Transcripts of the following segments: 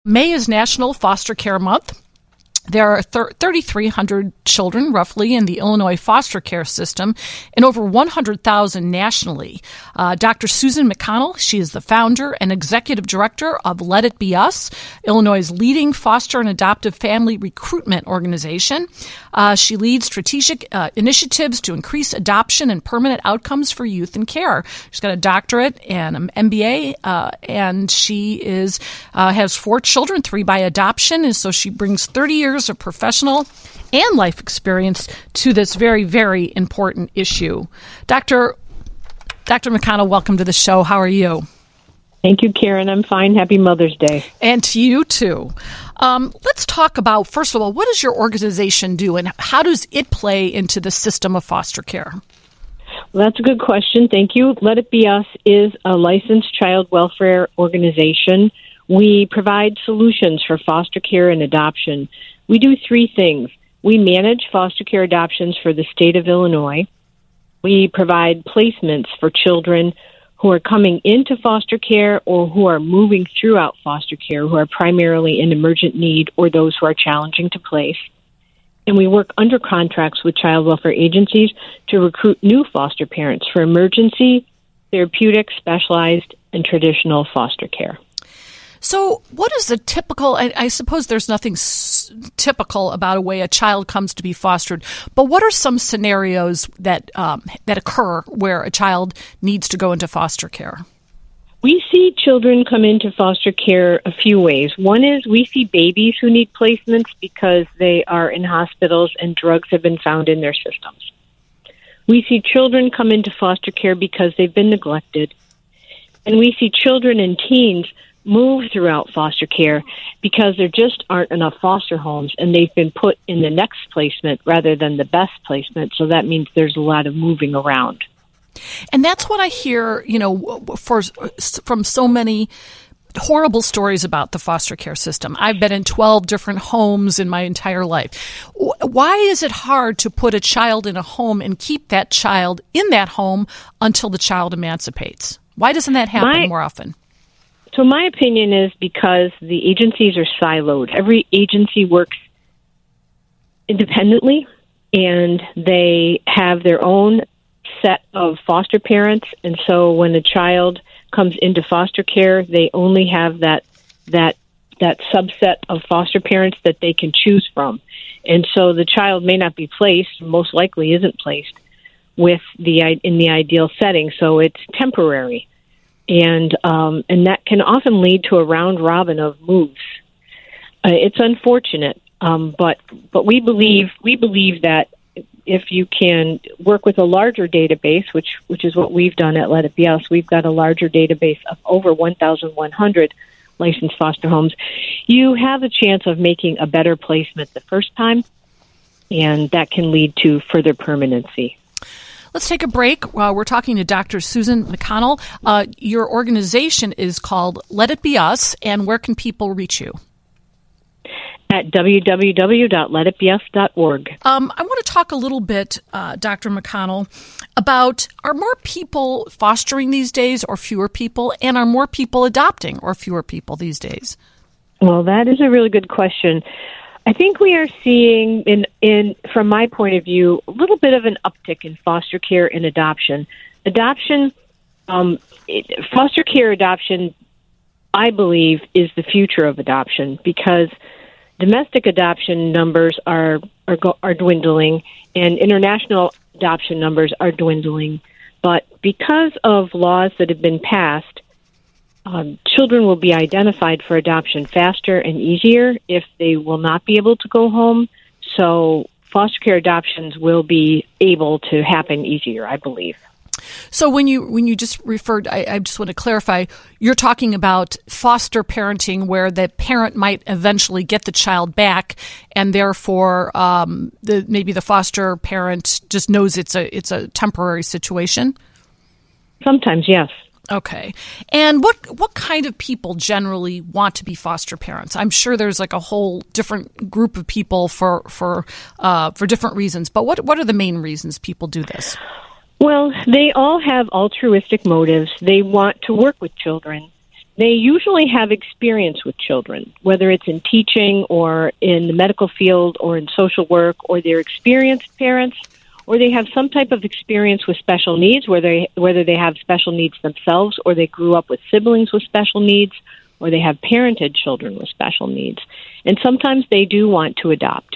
May is National Foster Care Month. There are 3,300 children, roughly, in the Illinois foster care system and over 100,000 nationally. Dr. Susan McConnell, she is the founder and executive director of Let It Be Us, Illinois' leading foster and adoptive family recruitment organization. She leads strategic initiatives to increase adoption and permanent outcomes for youth in care. She's got a doctorate and an MBA, and she has 4 children, 3 by adoption, and so she brings 30 years of professional and life experience to this very, very important issue. Dr. McConnell, welcome to the show. How are you? Thank you, Karen. I'm fine. Happy Mother's Day. And to you, too. Let's talk about, first of all, what does your organization do and how does it play into the system of foster care? Well, that's a good question. Thank you. Let It Be Us is a licensed child welfare organization. We provide solutions for foster care and adoption. We do 3 things. We manage foster care adoptions for the state of Illinois. We provide placements for children who are coming into foster care or who are moving throughout foster care, who are primarily in emergent need or those who are challenging to place. And we work under contracts with child welfare agencies to recruit new foster parents for emergency, therapeutic, specialized, and traditional foster care. So what is the typical, I suppose there's nothing typical about a way a child comes to be fostered, but what are some scenarios that occur where a child needs to go into foster care? We see children come into foster care a few ways. One is we see babies who need placements because they are in hospitals and drugs have been found in their systems. We see children come into foster care because they've been neglected. And we see children and teens move throughout foster care because there just aren't enough foster homes and they've been put in the next placement rather than the best placement. So that means there's a lot of moving around. And that's what I hear, from so many horrible stories about the foster care system. I've been in 12 different homes in my entire life. Why is it hard to put a child in a home and keep that child in that home until the child emancipates? Why doesn't that happen more often? So my opinion is because the agencies are siloed. Every agency works independently, and they have their own set of foster parents. And so when a child comes into foster care, they only have that subset of foster parents that they can choose from. And so the child may not be placed, most likely isn't placed, in the ideal setting. So it's temporary. And that can often lead to a round robin of moves. It's unfortunate, but we believe that if you can work with a larger database, which is what we've done at Let It Be Us, we've got a larger database of over 1,100 licensed foster homes. You have a chance of making a better placement the first time, and that can lead to further permanency. Let's take a break. We're talking to Dr. Susan McConnell. Your organization is called Let It Be Us, and where can people reach you? At www.letitbeus.org. I want to talk a little bit, Dr. McConnell, about are more people fostering these days or fewer people, and are more people adopting or fewer people these days? Well, that is a really good question. I think we are seeing, from my point of view, a little bit of an uptick in foster care and adoption. Foster care adoption, I believe, is the future of adoption because domestic adoption numbers are dwindling and international adoption numbers are dwindling. But because of laws that have been passed, children will be identified for adoption faster and easier if they will not be able to go home. So foster care adoptions will be able to happen easier, I believe. So when you just referred, I just want to clarify, you're talking about foster parenting where the parent might eventually get the child back, and therefore maybe the foster parent just knows it's a temporary situation? Sometimes, yes. Okay. And what kind of people generally want to be foster parents? I'm sure there's like a whole different group of people for different reasons, but what are the main reasons people do this? Well, they all have altruistic motives. They want to work with children. They usually have experience with children, whether it's in teaching or in the medical field or in social work, or they're experienced parents, or they have some type of experience with special needs, whether they have special needs themselves, or they grew up with siblings with special needs, or they have parented children with special needs. And sometimes they do want to adopt.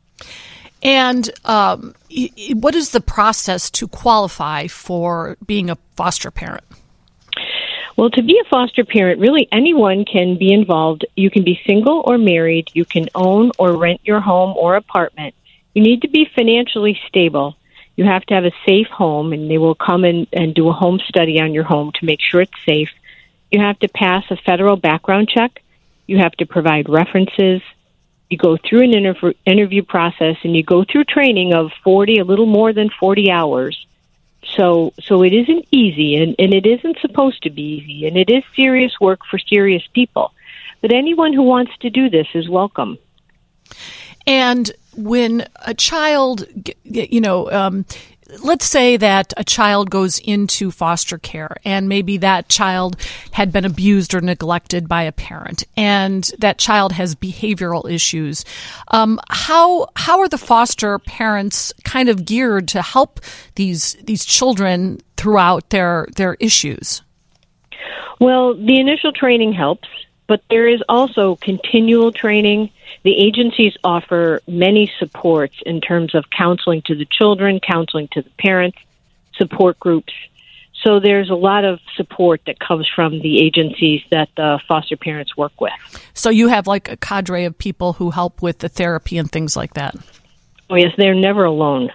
And what is the process to qualify for being a foster parent? Well, to be a foster parent, really anyone can be involved. You can be single or married. You can own or rent your home or apartment. You need to be financially stable. You have to have a safe home, and they will come and do a home study on your home to make sure it's safe. You have to pass a federal background check. You have to provide references. You go through an interview process, and you go through training of a little more than 40 hours. So it isn't easy, and it isn't supposed to be easy, and it is serious work for serious people. But anyone who wants to do this is welcome. And when a child, let's say that a child goes into foster care, and maybe that child had been abused or neglected by a parent, and that child has behavioral issues. How are the foster parents kind of geared to help these children throughout their issues? Well, the initial training helps, but there is also continual training. The agencies offer many supports in terms of counseling to the children, counseling to the parents, support groups. So there's a lot of support that comes from the agencies that the foster parents work with. So you have like a cadre of people who help with the therapy and things like that? Oh, yes, they're never alone.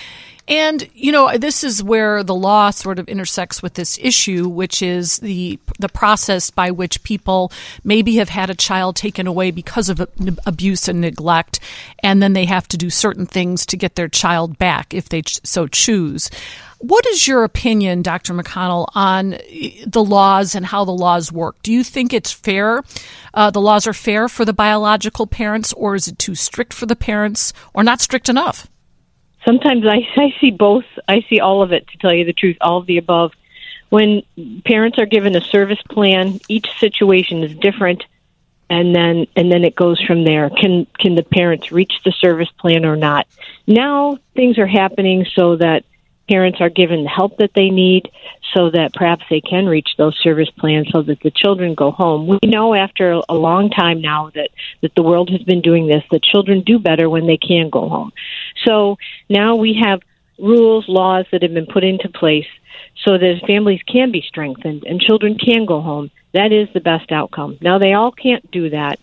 And, this is where the law sort of intersects with this issue, which is the process by which people maybe have had a child taken away because of abuse and neglect, and then they have to do certain things to get their child back if they so choose. What is your opinion, Dr. McConnell, on the laws and how the laws work? Do you think it's fair? The laws are fair for the biological parents, or is it too strict for the parents, or not strict enough? Sometimes I see both. I see all of it, to tell you the truth, all of the above. When parents are given a service plan, each situation is different, and then it goes from there. Can the parents reach the service plan or not? Now things are happening so that parents are given the help that they need, so that perhaps they can reach those service plans so that the children go home. We know after a long time now that the world has been doing this, that children do better when they can go home. So now we have rules, laws that have been put into place so that families can be strengthened and children can go home. That is the best outcome. Now, they all can't do that.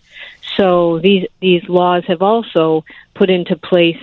So these laws have also put into place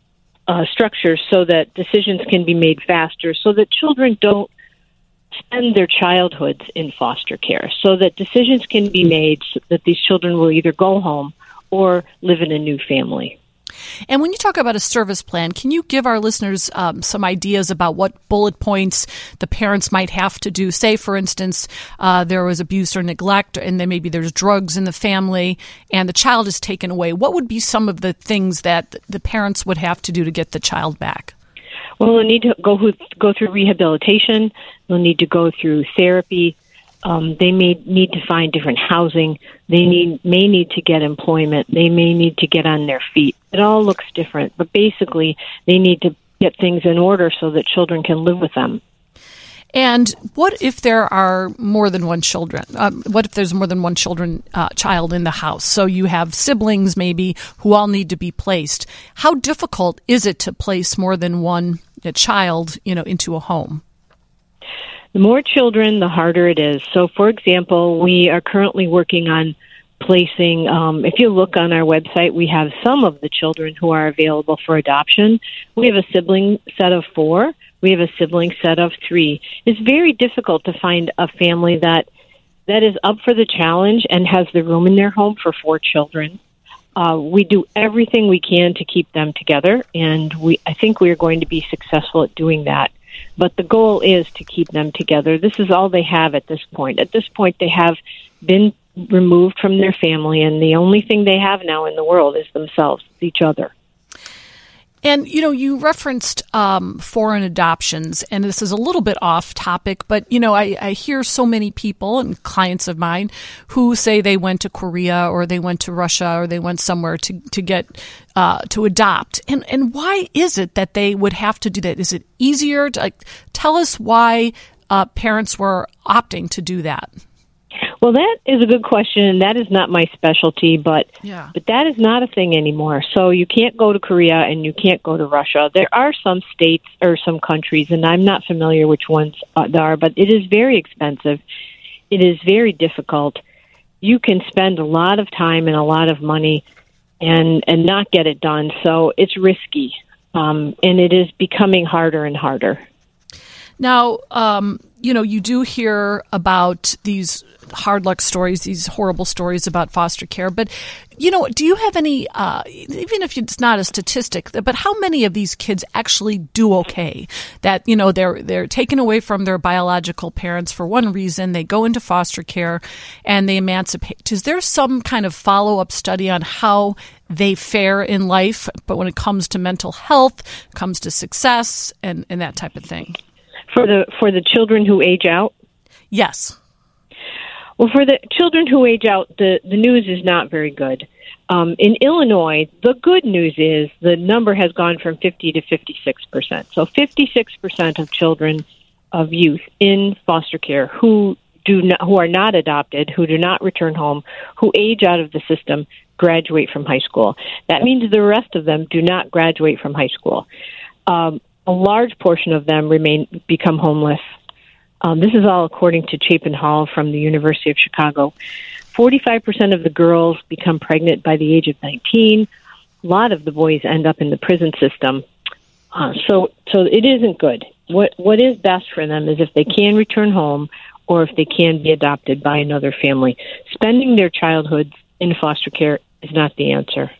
structures so that decisions can be made faster, so that children don't spend their childhoods in foster care, so that decisions can be made so that these children will either go home or live in a new family. And when you talk about a service plan, can you give our listeners some ideas about what bullet points the parents might have to do? Say, for instance, there was abuse or neglect, and then maybe there's drugs in the family, and the child is taken away. What would be some of the things that the parents would have to do to get the child back? Well, they'll need to go through rehabilitation. They'll need to go through therapy. They may need to find different housing. They may need to get employment. They may need to get on their feet. It all looks different, but basically they need to get things in order so that children can live with them. And what if there are more than one children? What if there's more than one child in the house? So you have siblings maybe who all need to be placed. How difficult is it to place more than one child, into a home? The more children, the harder it is. So, for example, we are currently working on placing, if you look on our website, we have some of the children who are available for adoption. We have a sibling set of 4. We have a sibling set of 3. It's very difficult to find a family that is up for the challenge and has the room in their home for 4 children. We do everything we can to keep them together, and I think we are going to be successful at doing that. But the goal is to keep them together. This is all they have at this point. At this point, they have been removed from their family, and the only thing they have now in the world is themselves, each other. And, you referenced foreign adoptions, and this is a little bit off topic, but, I hear so many people and clients of mine who say they went to Korea or they went to Russia or they went somewhere to get to adopt. And why is it that they would have to do that? Is it easier? Tell us why parents were opting to do that. Well, that is a good question, and that is not my specialty, but that is not a thing anymore. So you can't go to Korea and you can't go to Russia. There are some states or some countries, and I'm not familiar which ones there are, but it is very expensive. It is very difficult. You can spend a lot of time and a lot of money and not get it done, so it's risky, and it is becoming harder and harder. Now, you do hear about these hard luck stories, these horrible stories about foster care. But, do you have any, even if it's not a statistic, but how many of these kids actually do okay? That, they're taken away from their biological parents for one reason, they go into foster care and they emancipate. Is there some kind of follow-up study on how they fare in life, but when it comes to mental health, comes to success and that type of thing? For the children who age out? Yes. Well, for the children who age out, the news is not very good. In Illinois, the good news is the number has gone from 50 to 56%. So 56% of children, of youth in foster care who are not adopted, who do not return home, who age out of the system, graduate from high school. That means the rest of them do not graduate from high school. A large portion of them become homeless. This is all according to Chapin Hall from the University of Chicago. 45% of the girls become pregnant by the age of 19. A lot of the boys end up in the prison system. So it isn't good. What is best for them is if they can return home or if they can be adopted by another family. Spending their childhood in foster care is not the answer.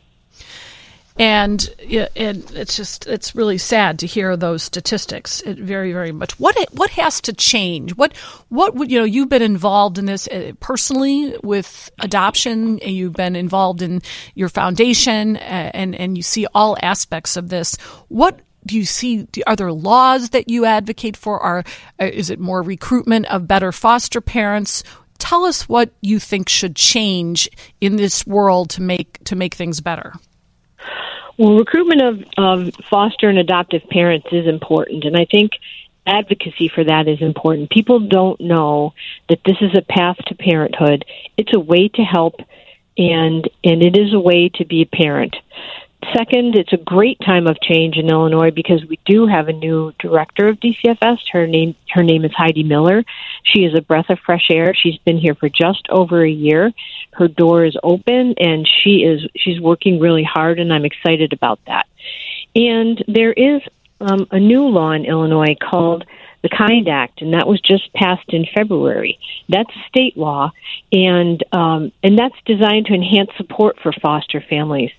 And it's really sad to hear those statistics. It very, very much. What has to change? What would you've been involved in this personally with adoption. You've been involved in your foundation, and you see all aspects of this. What do you see? Are there laws that you advocate for? Is it more recruitment of better foster parents? Tell us what you think should change in this world to make things better. Well, recruitment of foster and adoptive parents is important, and I think advocacy for that is important. People don't know that this is a path to parenthood. It's a way to help, and it is a way to be a parent. Second, it's a great time of change in Illinois because we do have a new director of DCFS. Her name is Heidi Miller. She is a breath of fresh air. She's been here for just over a year. Her door is open, and she's working really hard, and I'm excited about that. And there is a new law in Illinois called the Kind Act, and that was just passed in February. That's a state law, and that's designed to enhance support for foster families.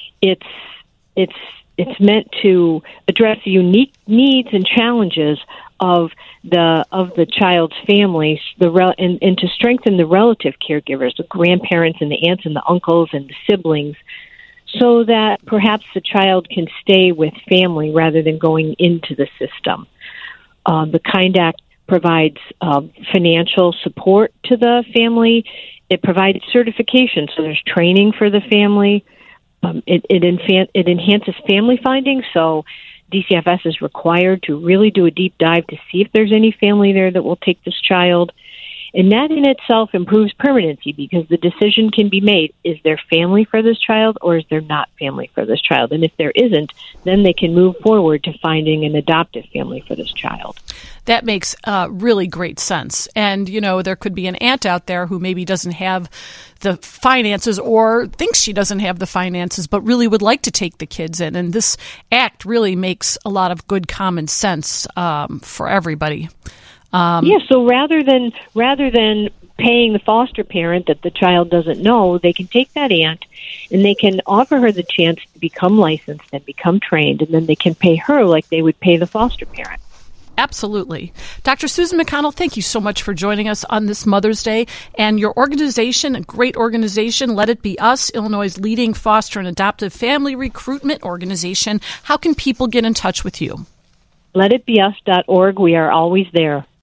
It's meant to address the unique needs and challenges of the child's families, and to strengthen the relative caregivers, the grandparents and the aunts and the uncles and the siblings, so that perhaps the child can stay with family rather than going into the system. The Kind Act provides financial support to the family. It provides certification, so there's training for the family. It enhances family finding, so DCFS is required to really do a deep dive to see if there's any family there that will take this child. And that in itself improves permanency because the decision can be made, is there family for this child or is there not family for this child? And if there isn't, then they can move forward to finding an adoptive family for this child. That makes really great sense. And, there could be an aunt out there who maybe doesn't have the finances or thinks she doesn't have the finances, but really would like to take the kids in. And this act really makes a lot of good common sense for everybody. So rather than paying the foster parent that the child doesn't know, they can take that aunt and they can offer her the chance to become licensed and become trained, and then they can pay her like they would pay the foster parent. Absolutely. Dr. Susan McConnell, thank you so much for joining us on this Mother's Day. And your organization, a great organization, Let It Be Us, Illinois' leading foster and adoptive family recruitment organization. How can people get in touch with you? LetItBeUs.org. We are always there.